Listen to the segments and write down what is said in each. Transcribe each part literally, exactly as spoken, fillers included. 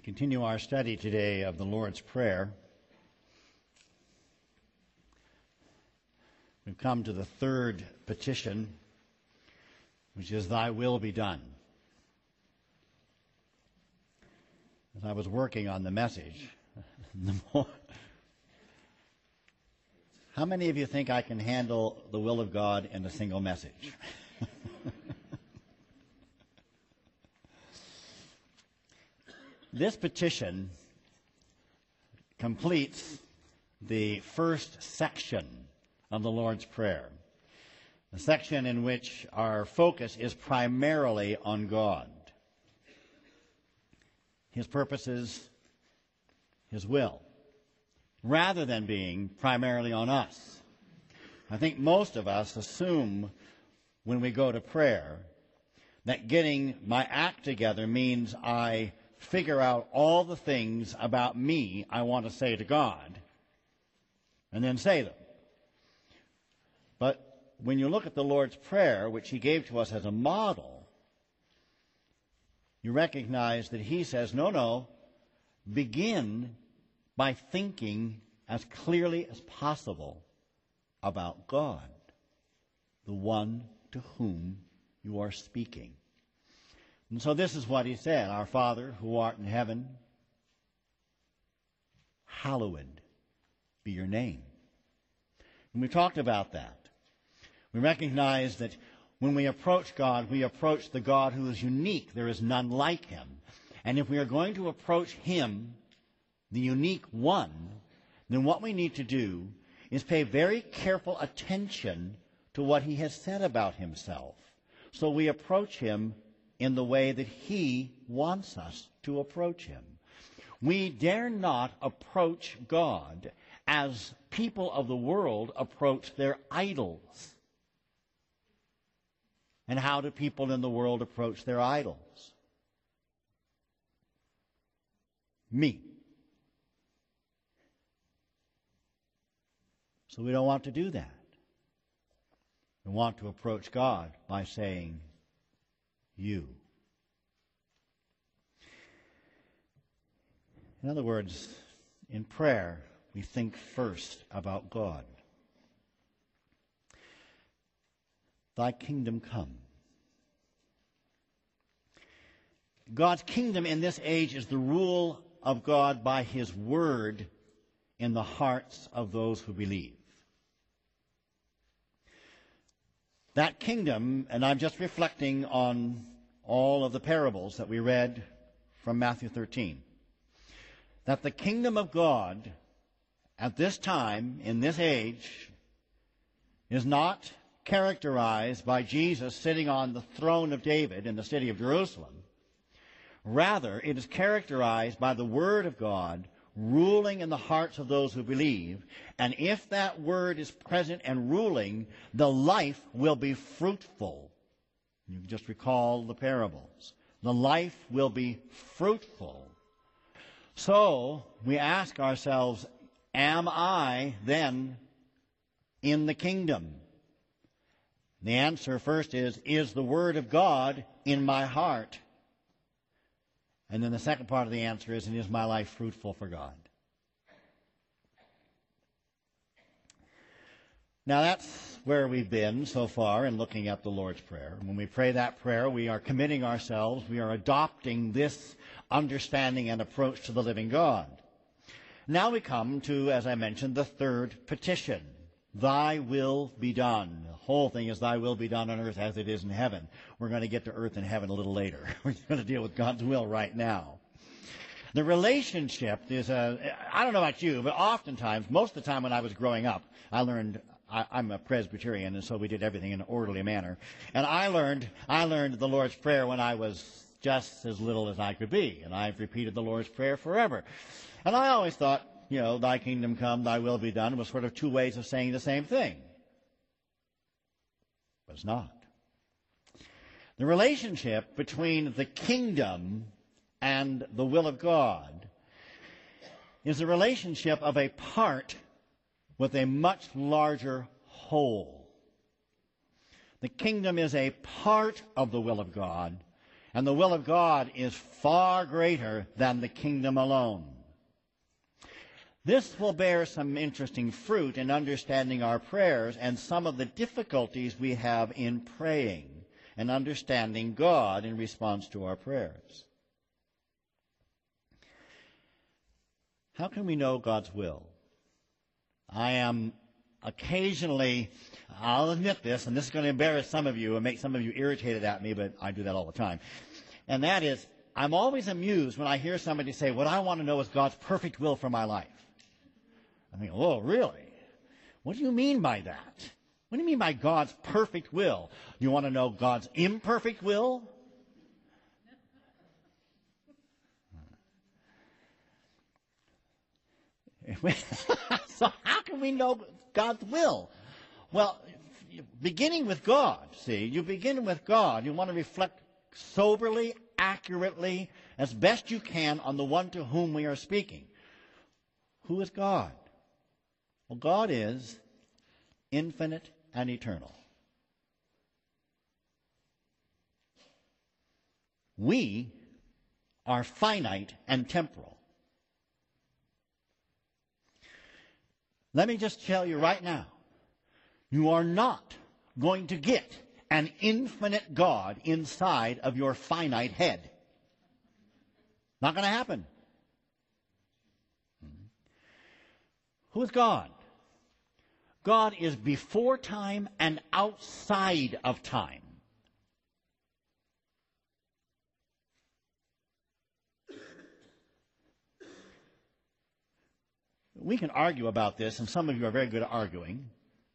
We continue our study today of the Lord's Prayer. We've come to the third petition, which is, Thy will be done. As I was working on the message, the more, how many of you think I can handle the will of God in a single message? This petition completes the first section of the Lord's Prayer, the section in which our focus is primarily on God, His purposes, His will, rather than being primarily on us. I think most of us assume when we go to prayer that getting my act together means I figure out all the things about me I want to say to God and then say them. But when you look at the Lord's Prayer, which He gave to us as a model, you recognize that He says, no, no, begin by thinking as clearly as possible about God, the one to whom you are speaking. And so this is what He said, Our Father, who art in heaven, hallowed be your name. And we talked about that. We recognize that when we approach God, we approach the God who is unique. There is none like Him. And if we are going to approach Him, the unique one, then what we need to do is pay very careful attention to what He has said about Himself. So we approach Him in the way that He wants us to approach Him. We dare not approach God as people of the world approach their idols. And how do people in the world approach their idols? Me. So we don't want to do that. We want to approach God by saying, You. In other words, in prayer, we think first about God. Thy kingdom come. God's kingdom in this age is the rule of God by His word in the hearts of those who believe. That kingdom, and I'm just reflecting on all of the parables that we read from Matthew thirteen, that the kingdom of God at this time, in this age, is not characterized by Jesus sitting on the throne of David in the city of Jerusalem. Rather, it is characterized by the Word of God ruling in the hearts of those who believe. And if that Word is present and ruling, the life will be fruitful. You can just recall the parables. The life will be fruitful. So, we ask ourselves, am I then in the kingdom? The answer first is, is the Word of God in my heart? And then the second part of the answer is, and is my life fruitful for God? Now that's where we've been so far in looking at the Lord's Prayer. When we pray that prayer, we are committing ourselves, we are adopting this understanding and approach to the living God. Now we come to, as I mentioned, the third petition. Thy will be done. The whole thing is Thy will be done on earth as it is in heaven. We're going to get to earth and heaven a little later. We're going to deal with God's will right now. The relationship is, a, I don't know about you, but oftentimes, most of the time when I was growing up, I learned, I, I'm a Presbyterian, and so we did everything in an orderly manner. And I learned, I learned the Lord's Prayer when I was just as little as I could be. And I've repeated the Lord's Prayer forever. And I always thought, you know, Thy kingdom come, Thy will be done was sort of two ways of saying the same thing. But it's not. The relationship between the kingdom and the will of God is a relationship of a part with a much larger whole. The kingdom is a part of the will of God, And the will of God is far greater than the kingdom alone. This will bear some interesting fruit in understanding our prayers and some of the difficulties we have in praying and understanding God in response to our prayers. How can we know God's will? I am occasionally, I'll admit this, and this is going to embarrass some of you and make some of you irritated at me, but I do that all the time. And that is, I'm always amused when I hear somebody say, what I want to know is God's perfect will for my life. I think, oh, really? What do you mean by that? What do you mean by God's perfect will? You want to know God's imperfect will? So how can we know God's will? Well, beginning with God, see, you begin with God. You want to reflect soberly, accurately, as best you can on the one to whom we are speaking. Who is God? Well, God is infinite and eternal. We are finite and temporal. Let me just tell you right now, you are not going to get an infinite God inside of your finite head. Not going to happen. Who is God? God is before time and outside of time. We can argue about this, and some of you are very good at arguing.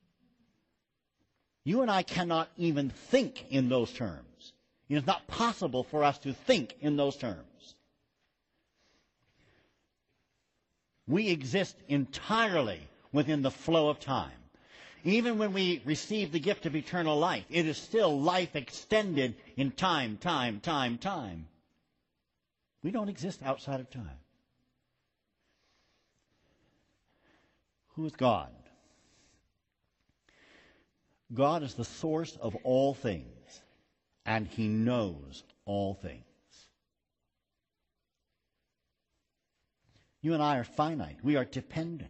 You and I cannot even think in those terms. It is not possible for us to think in those terms. We exist entirely within the flow of time. Even when we receive the gift of eternal life, it is still life extended in time, time, time, time. We don't exist outside of time. Who is God? God is the source of all things, and He knows all things. You and I are finite. We are dependent.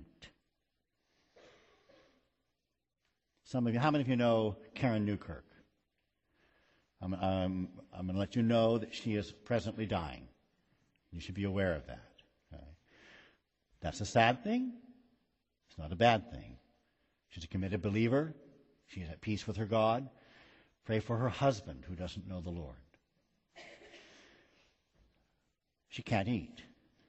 Some of you, how many of you know Karen Newkirk? I'm, I'm, I'm going to let you know that she is presently dying. You should be aware of that. Okay? That's a sad thing. It's not a bad thing. She's a committed believer. She's at peace with her God. Pray for her husband who doesn't know the Lord. She can't eat.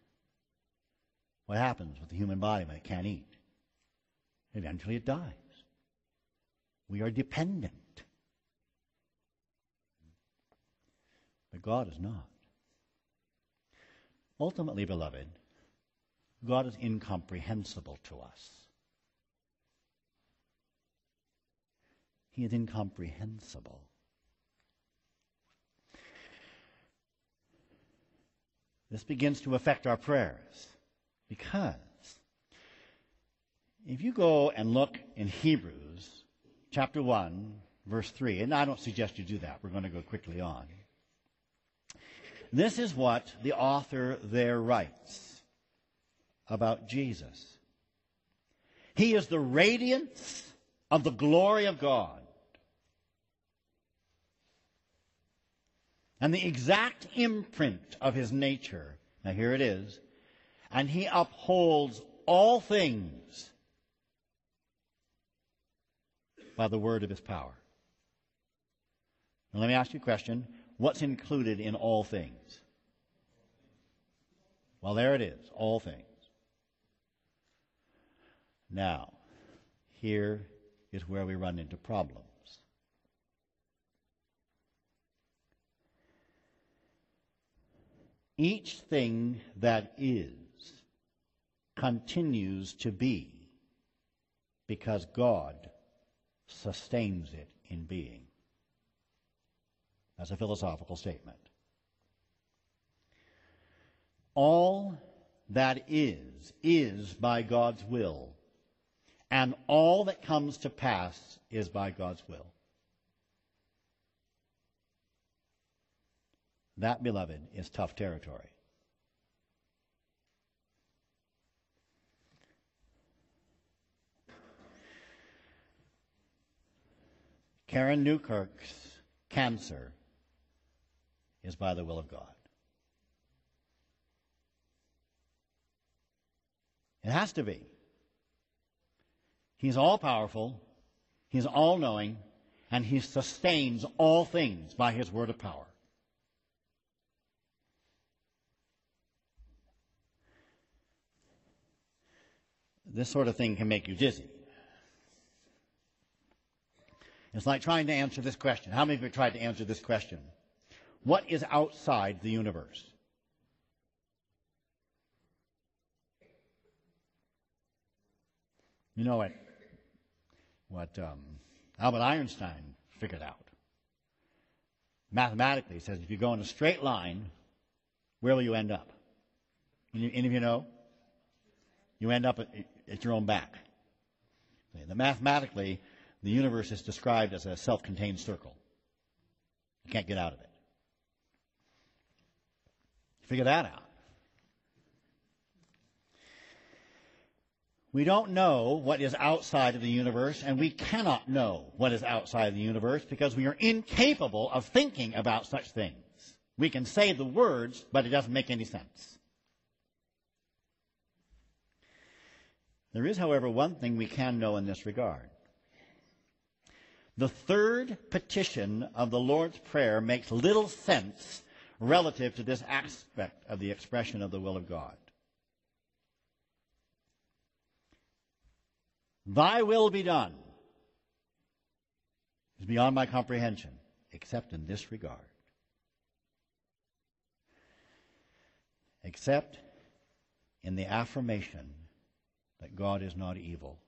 What happens with the human body when it can't eat? Eventually it dies. We are dependent. But God is not. Ultimately, beloved, God is incomprehensible to us. He is incomprehensible. This begins to affect our prayers because if you go and look in Hebrews chapter one, verse three, and I don't suggest you do that. We're going to go quickly on. This is what the author there writes about Jesus. He is the radiance of the glory of God and the exact imprint of His nature. Now here it is. And He upholds all things by the word of His power. Now let me ask you a question. What's included in all things? Well, there it is, all things. Now, here is where we run into problems. Each thing that is continues to be because God sustains it in being. That's a philosophical statement. All that is, is by God's will. And all that comes to pass is by God's will. That, beloved, is tough territory. Karen Newkirk's cancer is by the will of God. It has to be. He's all-powerful, He's all-knowing, and He sustains all things by His word of power. This sort of thing can make you dizzy. It's like trying to answer this question. How many of you have tried to answer this question? What is outside the universe? You know what, what um, Albert Einstein figured out? Mathematically, he says if you go in a straight line, where will you end up? Any, any of you know? You end up at, at your own back. The mathematically, the universe is described as a self-contained circle. You can't get out of it. Figure that out. We don't know what is outside of the universe, and we cannot know what is outside of the universe because we are incapable of thinking about such things. We can say the words, but it doesn't make any sense. There is, however, one thing we can know in this regard. The third petition of the Lord's Prayer makes little sense relative to this aspect of the expression of the will of God. Thy will be done is beyond my comprehension, except in this regard. Except in the affirmation that God is not evil.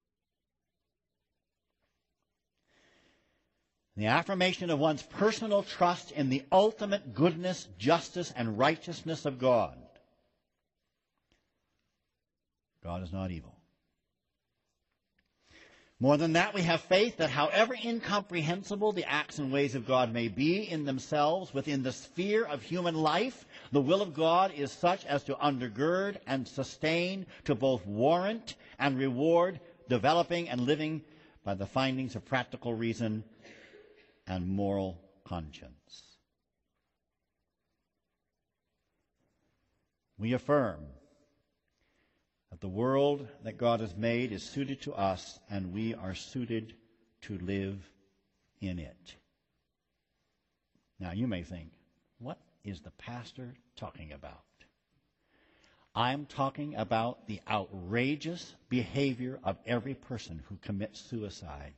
The affirmation of one's personal trust in the ultimate goodness, justice, and righteousness of God. God is not evil. More than that, we have faith that however incomprehensible the acts and ways of God may be in themselves within the sphere of human life, the will of God is such as to undergird and sustain, to both warrant and reward developing and living by the findings of practical reason and moral conscience. We affirm that the world that God has made is suited to us, and we are suited to live in it. Now, you may think, what is the pastor talking about? I'm talking about the outrageous behavior of every person who commits suicide.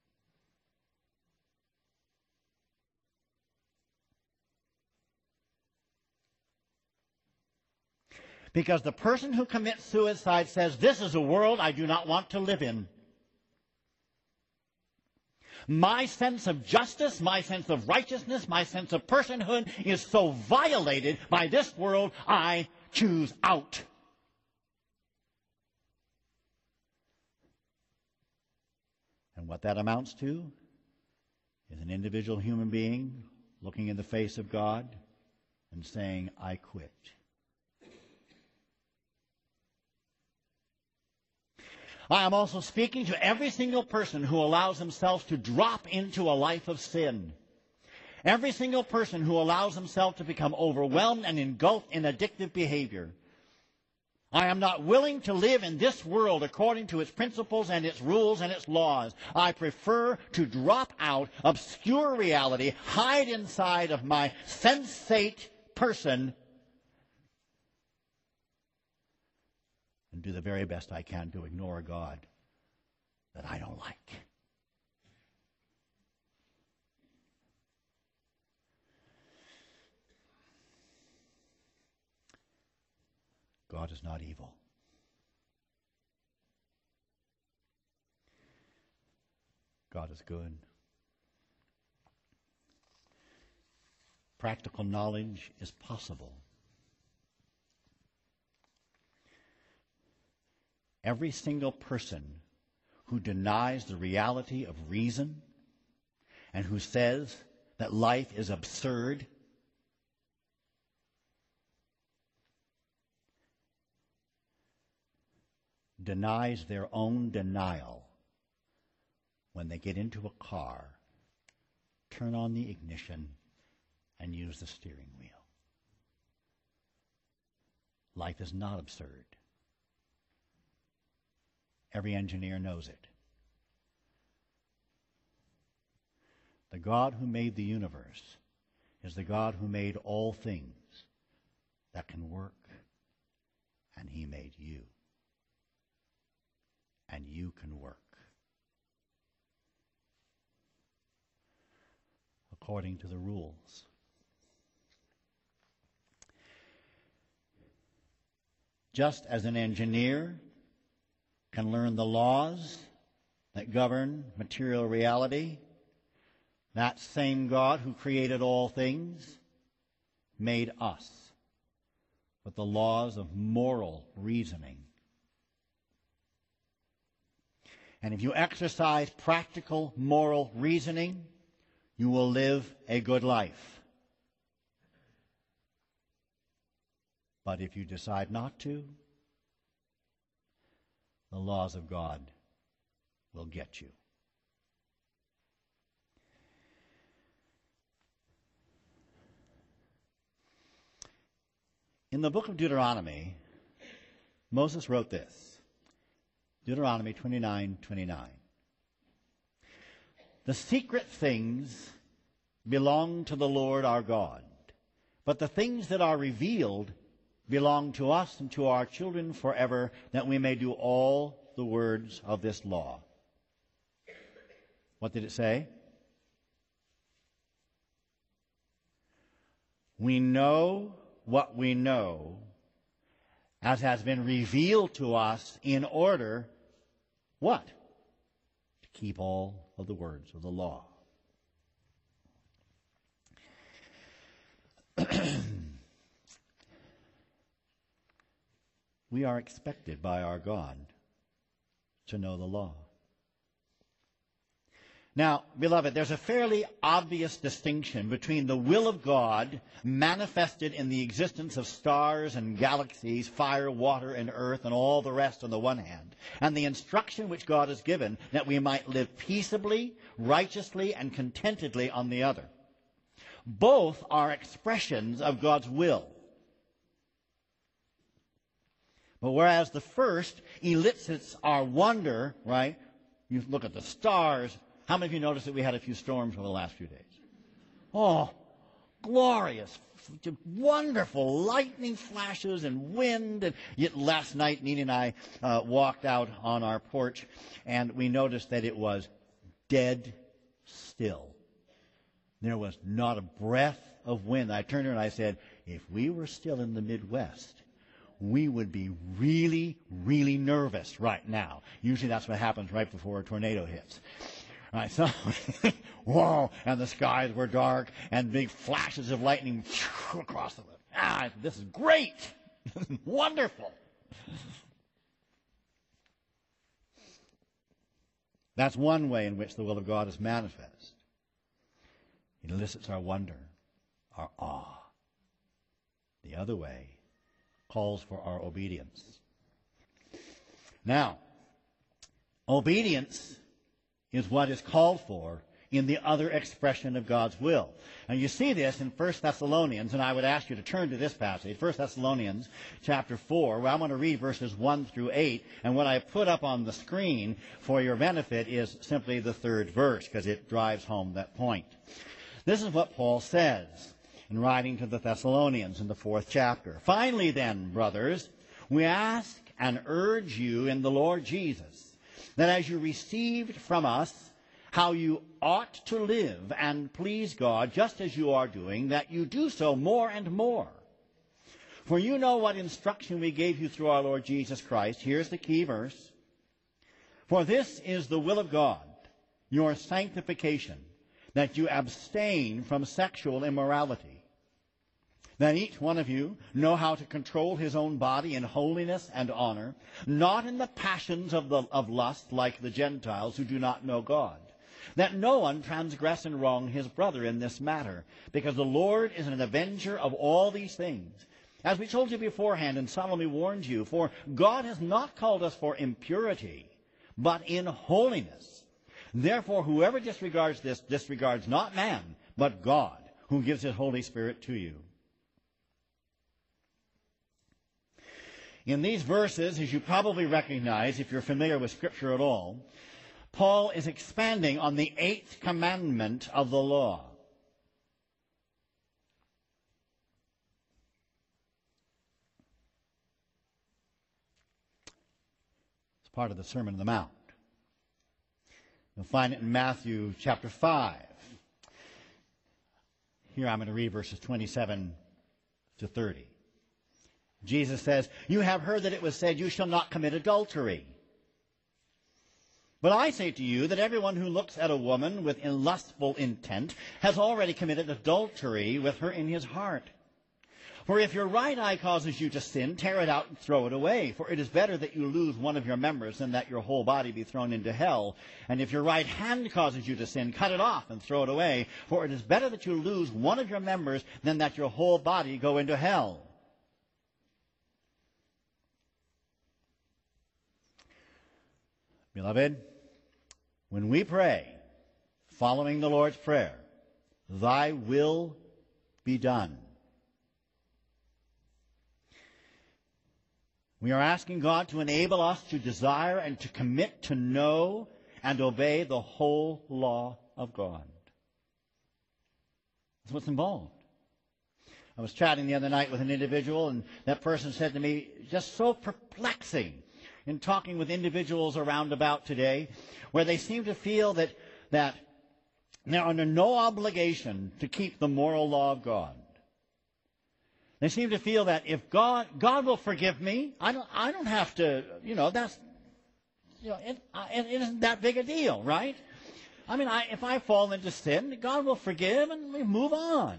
Because the person who commits suicide says, this is a world I do not want to live in. My sense of justice, my sense of righteousness, my sense of personhood is so violated by this world, I choose out. And what that amounts to is an individual human being looking in the face of God and saying, I quit. I am also speaking to every single person who allows himself to drop into a life of sin. Every single person who allows himself to become overwhelmed and engulfed in addictive behavior. I am not willing to live in this world according to its principles and its rules and its laws. I prefer to drop out, obscure reality, hide inside of my sensate person, and do the very best I can to ignore a God that I don't like. God is not evil. God is good. Practical knowledge is possible. Every single person who denies the reality of reason and who says that life is absurd denies their own denial when they get into a car, turn on the ignition, and use the steering wheel. Life is not absurd. Every engineer knows it. The God who made the universe is the God who made all things that can work, and he made you. And you can work according to the rules. Just as an engineer can learn the laws that govern material reality, that same God who created all things made us with the laws of moral reasoning. And if you exercise practical moral reasoning, you will live a good life. But if you decide not to, the laws of God will get you. In the book of Deuteronomy, Moses wrote this. Deuteronomy twenty-nine twenty-nine. The secret things belong to the Lord our God, but the things that are revealed belong to us and to our children forever, that we may do all the words of this law. What did it say? We know what we know as has been revealed to us in order, what? To keep all of the words of the law. We are expected by our God to know the law. Now, beloved, there's a fairly obvious distinction between the will of God manifested in the existence of stars and galaxies, fire, water, and earth, and all the rest on the one hand, and the instruction which God has given that we might live peaceably, righteously, and contentedly on the other. Both are expressions of God's will. But whereas the first elicits our wonder, right? You look at the stars. How many of you noticed that we had a few storms over the last few days? Oh, glorious, wonderful lightning flashes and wind. And yet last night, Nina and I uh, walked out on our porch, and we noticed that it was dead still. There was not a breath of wind. I turned to her and I said, if we were still in the Midwest, we would be really, really nervous right now. Usually that's what happens right before a tornado hits. Right, so, whoa, and the skies were dark, and big flashes of lightning across the road. Ah, this is great. This is wonderful. That's one way in which the will of God is manifest. It elicits our wonder, our awe. The other way calls for our obedience. Now, obedience is what is called for in the other expression of God's will. And you see this in First Thessalonians, and I would ask you to turn to this passage, First Thessalonians chapter four, where I'm going to read verses one through eight, and what I put up on the screen for your benefit is simply the third verse, because it drives home that point. This is what Paul says in writing to the Thessalonians in the fourth chapter. Finally then, brothers, we ask and urge you in the Lord Jesus, that as you received from us how you ought to live and please God, just as you are doing, that you do so more and more. For you know what instruction we gave you through our Lord Jesus Christ. Here's the key verse. For this is the will of God, your sanctification, that you abstain from sexual immorality, that each one of you know how to control his own body in holiness and honor, not in the passions of, the, of lust like the Gentiles who do not know God, that no one transgress and wrong his brother in this matter, because the Lord is an avenger of all these things, As we told you beforehand and solemnly warned you, for God has not called us for impurity, but in holiness. Therefore, whoever disregards this disregards not man, but God, who gives his Holy Spirit to you. In these verses, as you probably recognize if you're familiar with Scripture at all, Paul is expanding on the eighth commandment of the law. It's part of the Sermon on the Mount. You'll find it in Matthew chapter five. Here I'm going to read verses twenty-seven to thirty. Jesus says, "You have heard that it was said, 'You shall not commit adultery.' But I say to you that everyone who looks at a woman with lustful intent has already committed adultery with her in his heart. For if your right eye causes you to sin, tear it out and throw it away. For it is better that you lose one of your members than that your whole body be thrown into hell. And if your right hand causes you to sin, cut it off and throw it away. For it is better that you lose one of your members than that your whole body go into hell." Beloved, when we pray, following the Lord's Prayer, "Thy will be done," we are asking God to enable us to desire and to commit to know and obey the whole law of God. That's what's involved. I was chatting the other night with an individual, and that person said to me, just so perplexing in talking with individuals around about today, where they seem to feel that, that they're under no obligation to keep the moral law of God. They seem to feel that if God, God will forgive me, I don't, I don't have to, you know, that's, you know, it, it isn't that big a deal, right? I mean, I, if I fall into sin, God will forgive and we move on.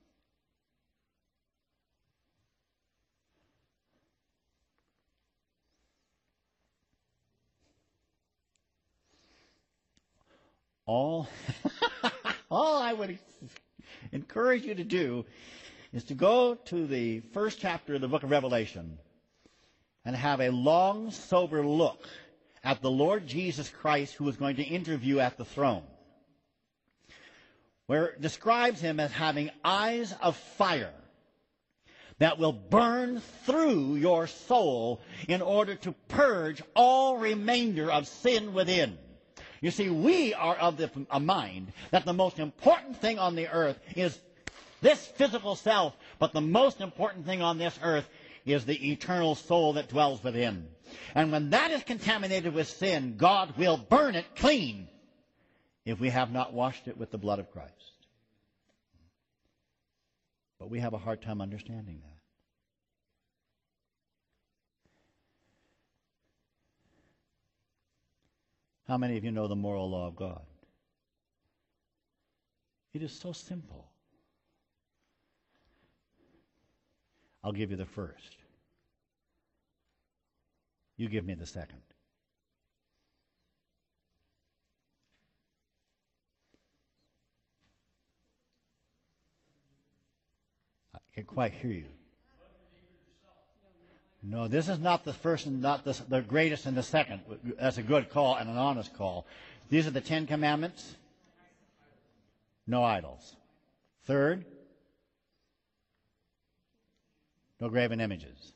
All, all I would encourage you to do is to go to the first chapter of the book of Revelation and have a long, sober look at the Lord Jesus Christ who is going to interview at the throne, where it describes him as having eyes of fire that will burn through your soul in order to purge all remainder of sin within. You see, we are of the a mind that the most important thing on the earth is this physical self, but the most important thing on this earth is the eternal soul that dwells within. And when that is contaminated with sin, God will burn it clean if we have not washed it with the blood of Christ. But we have a hard time understanding that. How many of you know the moral law of God? It is so simple. I'll give you the first. You give me the second. I can't quite hear you. No, this is not the first and not the, the greatest and the second. That's a good call and an honest call. These are the Ten Commandments. No idols. Third, no graven images.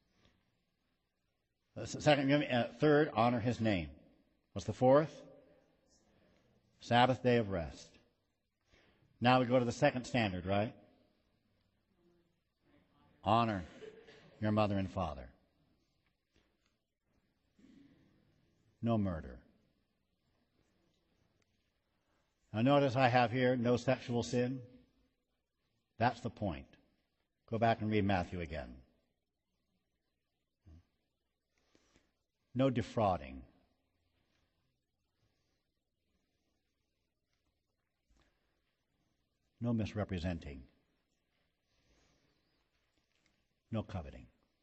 Second, uh, third, honor his name. What's the fourth? Sabbath day of rest. Now we go to the second standard, right? Honor your mother and father. No murder. Now notice I have here no sexual sin. That's the point. Go back and read Matthew again. No defrauding. No misrepresenting. No coveting.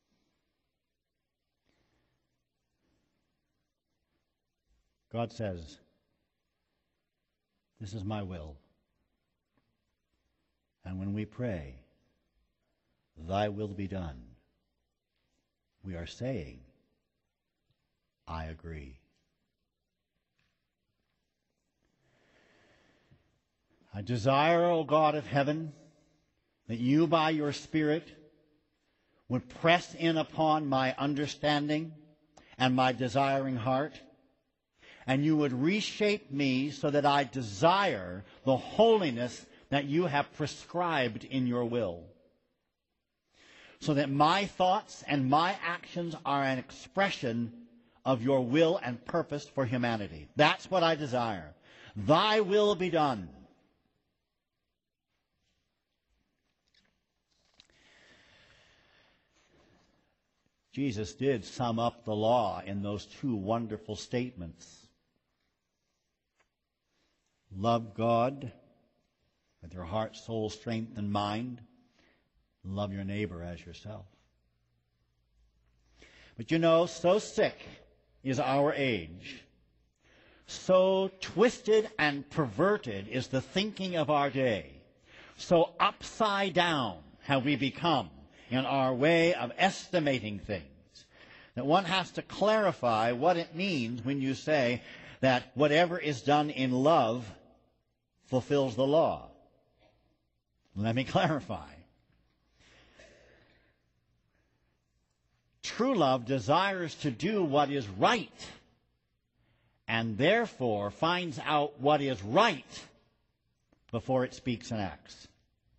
God says, this is my will. And when we pray, thy will be done, we are saying, I agree. I desire, O God of heaven, that you by your Spirit would press in upon my understanding and my desiring heart, and you would reshape me so that I desire the holiness that you have prescribed in your will, so that my thoughts and my actions are an expression of your will and purpose for humanity. That's what I desire. Thy will be done. Jesus did sum up the law in those two wonderful statements. Love God with your heart, soul, strength, and mind. Love your neighbor as yourself. But you know, so sick is our age, so twisted and perverted is the thinking of our day, so upside down have we become in our way of estimating things, that one has to clarify what it means when you say that whatever is done in love fulfills the law. Let me clarify. True love desires to do what is right, and therefore finds out what is right before it speaks and acts.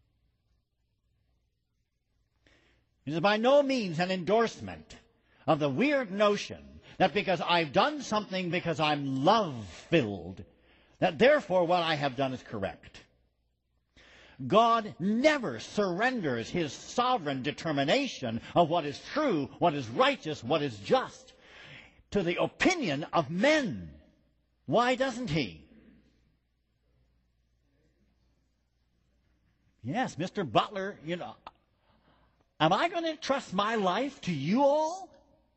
It is by no means an endorsement of the weird notion that because I've done something because I'm love-filled, that therefore what I have done is correct. God never surrenders his sovereign determination of what is true, what is righteous, what is just, to the opinion of men. Why doesn't he? Yes, Mister Butler, you know, am I going to entrust my life to you all?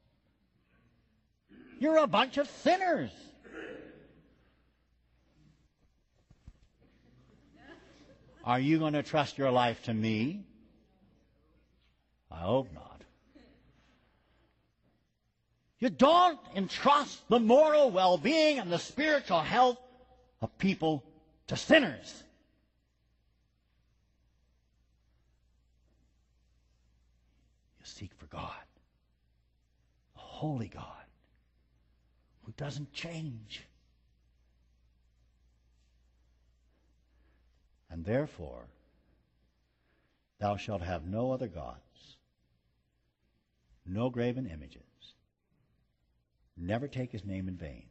You're a bunch of sinners. Are you going to trust your life to me? I hope not. You don't entrust the moral well-being and the spiritual health of people to sinners. You seek for God, the holy God, who doesn't change. And therefore, thou shalt have no other gods, no graven images, never take his name in vain.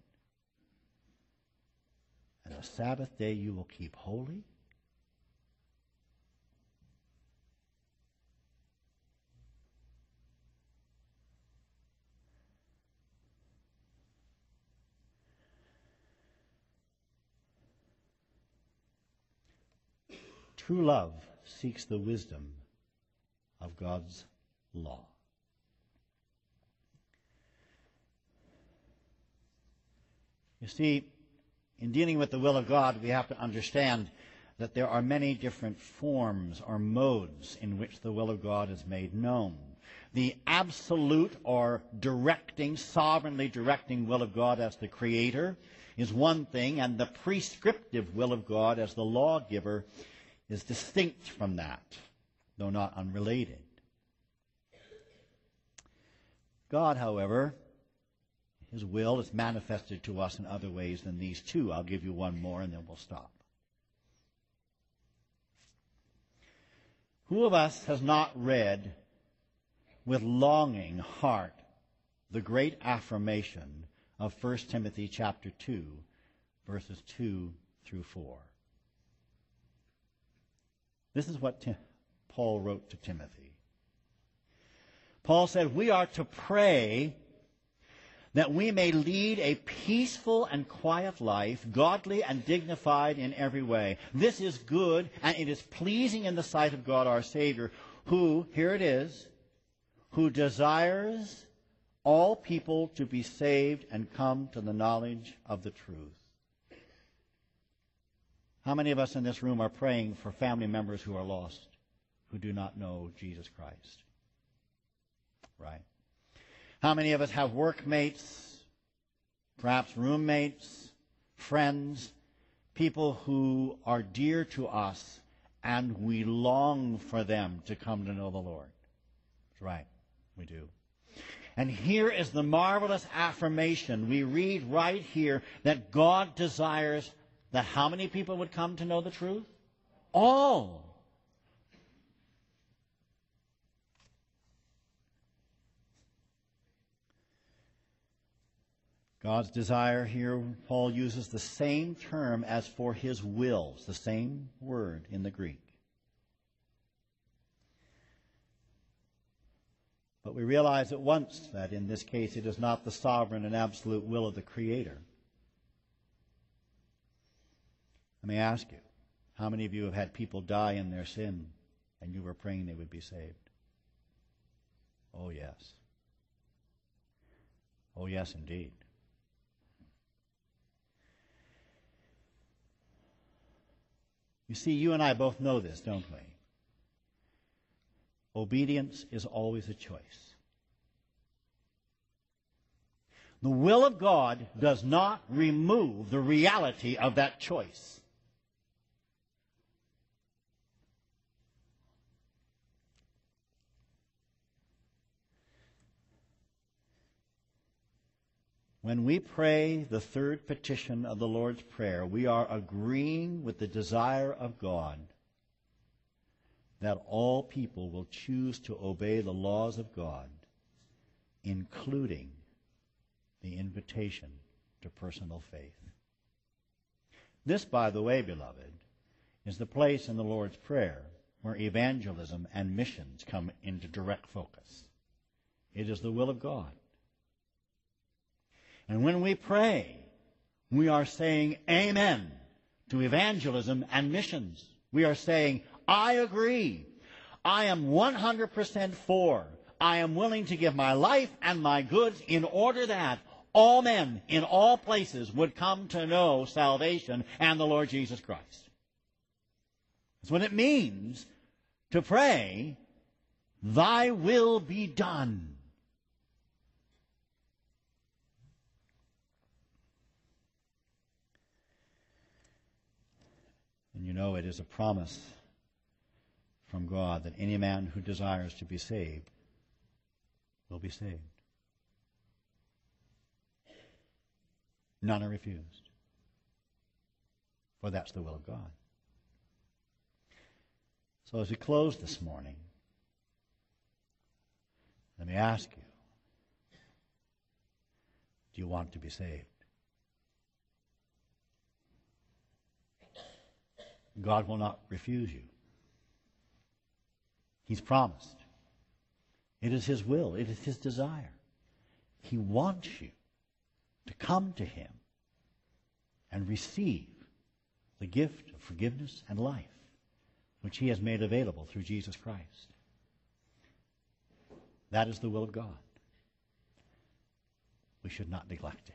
And the Sabbath day you will keep holy. True love seeks the wisdom of God's law. You see, in dealing with the will of God, we have to understand that there are many different forms or modes in which the will of God is made known. The absolute or directing, sovereignly directing will of God as the Creator is one thing, and the prescriptive will of God as the lawgiver is distinct from that, though not unrelated. God, however, his will is manifested to us in other ways than these two. I'll give you one more and then we'll stop. Who of us has not read with longing heart the great affirmation of First Timothy chapter two, verses two through four? This is what Tim, Paul wrote to Timothy. Paul said, we are to pray that we may lead a peaceful and quiet life, godly and dignified in every way. This is good, and it is pleasing in the sight of God our Savior, who, here it is, who desires all people to be saved and come to the knowledge of the truth. How many of us in this room are praying for family members who are lost? who do not know Jesus Christ. Right? How many of us have workmates, perhaps roommates, friends, people who are dear to us, and we long for them to come to know the Lord? That's right, we do. And here is the marvelous affirmation. We read right here that God desires that how many people would come to know the truth? All. God's desire here, Paul uses the same term as for his will. It's the same word in the Greek. But we realize at once that in this case it is not the sovereign and absolute will of the Creator. Let me ask you, how many of you have had people die in their sin and you were praying they would be saved? Oh, yes. Oh, yes, indeed. You see, you and I both know this, don't we? Obedience is always a choice. The will of God does not remove the reality of that choice. When we pray the third petition of the Lord's Prayer, we are agreeing with the desire of God that all people will choose to obey the laws of God, including the invitation to personal faith. This, by the way, beloved, is the place in the Lord's Prayer where evangelism and missions come into direct focus. It is the will of God. And when we pray, we are saying amen to evangelism and missions. We are saying, I agree. I am one hundred percent for. I am willing to give my life and my goods in order that all men in all places would come to know salvation and the Lord Jesus Christ. That's what it means to pray, thy will be done. And you know, it is a promise from God that any man who desires to be saved will be saved. None are refused. For that's the will of God. So as we close this morning, let me ask you, do you want to be saved? God will not refuse you. He's promised. It is His will. It is His desire. He wants you to come to Him and receive the gift of forgiveness and life, which He has made available through Jesus Christ. That is the will of God. We should not neglect it.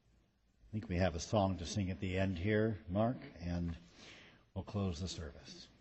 I think we have a song to sing at the end here, Mark, and we'll close the service.